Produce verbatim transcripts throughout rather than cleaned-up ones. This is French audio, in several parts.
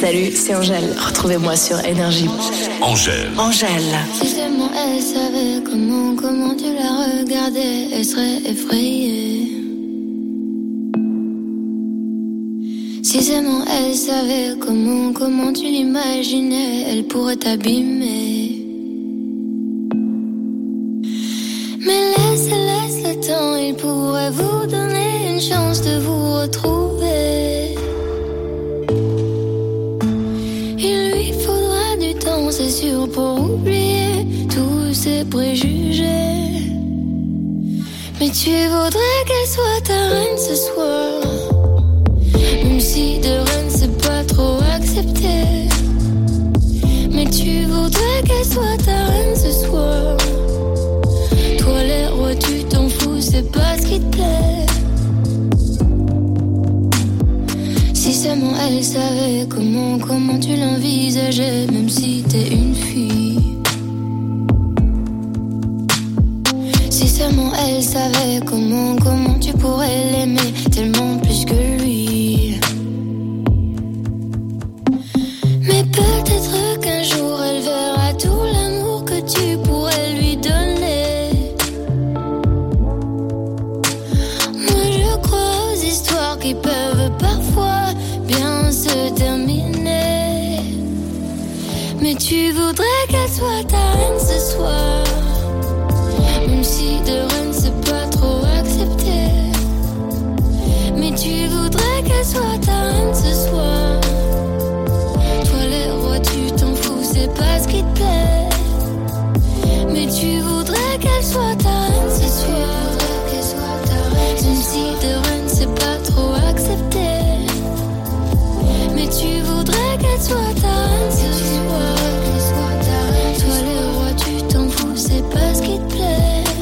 Salut, c'est Angèle. Retrouvez-moi sur Énergie. Angèle. Angèle. Si seulement elle savait comment, comment tu la regardais, elle serait effrayée. Si seulement elle savait comment, comment tu l'imaginais, elle pourrait t'abîmer. Mais laisse, laisse le temps, il pourrait vous donner une chance de vous retrouver. Il lui faudra du temps, c'est sûr, pour oublier tous ses préjugés. Mais tu voudrais qu'elle soit ta reine ce soir, même si de reine c'est pas trop accepté. Mais tu voudrais qu'elle soit ta reine ce soir. Toi les rois tu t'en fous, c'est pas ce qui te plaît. Si seulement elle savait comment, comment tu l'envisageais, même si t'es une fille. Si seulement elle savait comment, comment tu pourrais l'aimer tellement plus que lui. Mais peut-être qu'un jour elle verra tout l'amour que tu pourrais lui donner. Moi je crois aux histoires qui peuvent parfois bien se terminer. Mais tu voudrais qu'elle soit ta reine ce soir, même si de reine c'est pas trop accepté. Mais tu voudrais qu'elle soit ta reine ce soir. Toi les rois tu t'en fous, c'est pas ce qui te plaît. Mais tu voudrais qu'elle soit ta reine ce soir. Même si de reine c'est pas trop accepté. Mais tu voudrais qu'elle soit ta reine ce soir. Toi les rois tu t'en fous, c'est pas ce qui te plaît.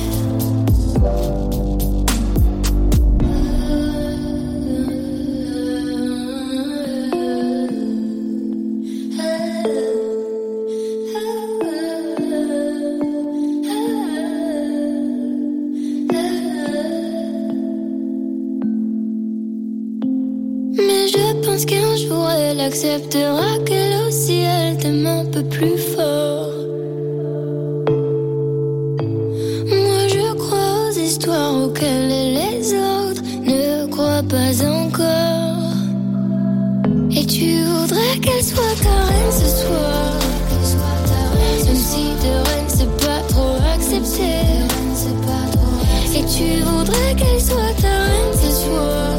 Mais je pense qu'un jour elle acceptera qu'elle aussi elle t'aime un peu plus fort. Moi je crois aux histoires auxquelles les autres ne croient pas encore. Et tu voudrais qu'elle soit ta reine ce soir, même si de reine c'est pas trop accepté. Et tu voudrais qu'elle soit ta reine ce soir.